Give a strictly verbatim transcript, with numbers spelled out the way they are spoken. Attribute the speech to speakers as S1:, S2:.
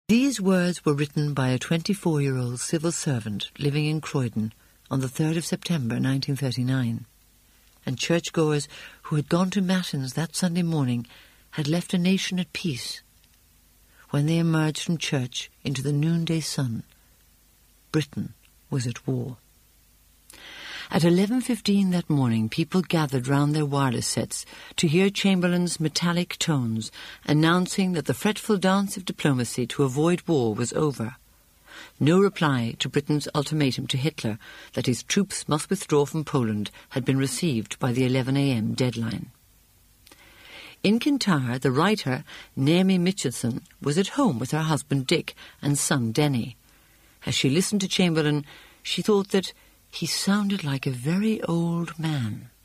S1: These words were written by a twenty-four-year-old civil servant living in Croydon on the third of September nineteen thirty-nine, and churchgoers who had gone to Matins that Sunday morning had left a nation at peace. When they emerged from church into the noonday sun, Britain was at war. At eleven fifteen that morning, people gathered round their wireless sets to hear Chamberlain's metallic tones announcing that the fretful dance of diplomacy to avoid war was over. No reply to Britain's ultimatum to Hitler that his troops must withdraw from Poland had been received by the eleven a m deadline. In Kintyre, the writer Naomi Mitchelson was at home with her husband Dick and son Denny. As she listened to Chamberlain, she thought that he sounded like a very old man.